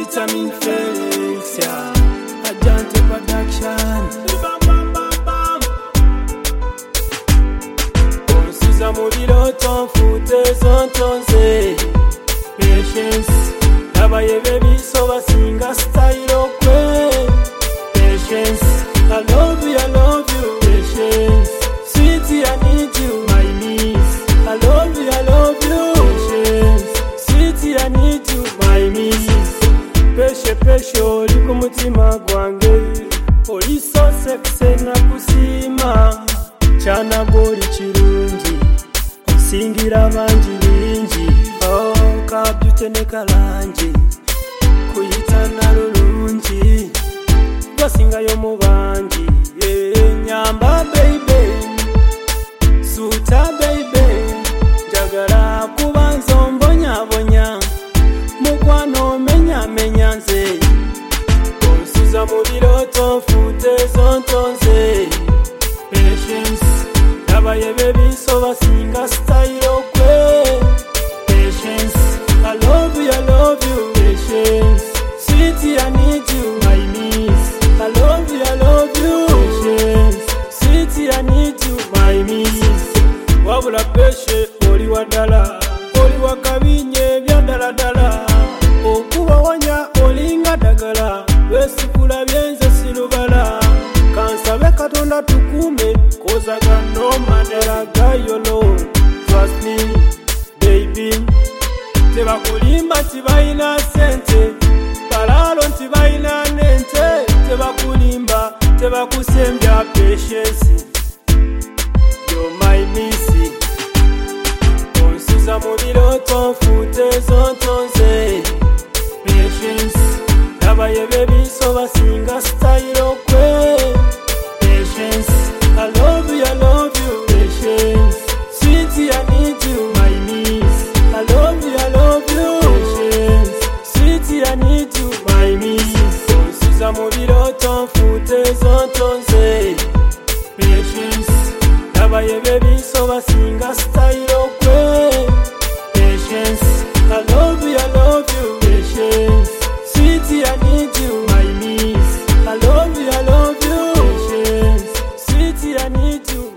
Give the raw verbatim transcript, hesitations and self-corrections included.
Vitamin Felix, yeah. Ajante Production. Onsuza mu biroto nfute zontonze. Patience. Nabaye baby so basinga style okwe. Patience. I love you, I love you. Patience. Sweetie, I need you, my niece. I love you, I love you. Patience. Sweetie, I need you, my niece. Peshe peshe oli ku mutima gwange. Oli so sexy na kusima. Chana goli kirungi. Singira banji bingi. Oh, kabyute ne kalanji. Kuyita na lulungi. Basinga yo mu banji. Yeah, nyamba baby. Suta baby. Jagara kubanza mbonya bonya. Mukwano menya menya nze. Onsuza mu biroto nfute zontonze. Patience. Nabaye baby so basinga style okwe. Patience. I love you, I love you. Patience. Sweetie, I need you, my niece. I love you, I love you. Patience. Sweetie, I need you, my niece. Wabula peshe oli wadala. Oli wakabinye bya dala dala. Okuba wanya olinga dagala. Wesikula byenze silubala. Kansabe katonda tukume. Kozaga no mandela gayolo. Trust me, baby. Teba kulimba tibaina sente. Balalo tibaina nente. Teba kulimba, teba kusembya patience. You're my missy. Onsuza mu biroto nfute zontonze. Patience. Nabaye baby so basinga style okwe. Patience. I love you, I love you. Patience. Sweetie, I need you, my niece. I love you, I love you. Patience. Sweetie, I need you, my niece. Onsuza mu biroto nfute zontonze. Patience. Nabaye baby so basinga style okwe. Patience. I love you, I love you. Patience. Sweetie, I need you, my niece. I love you, I love you. Patience. Sweetie, I need you.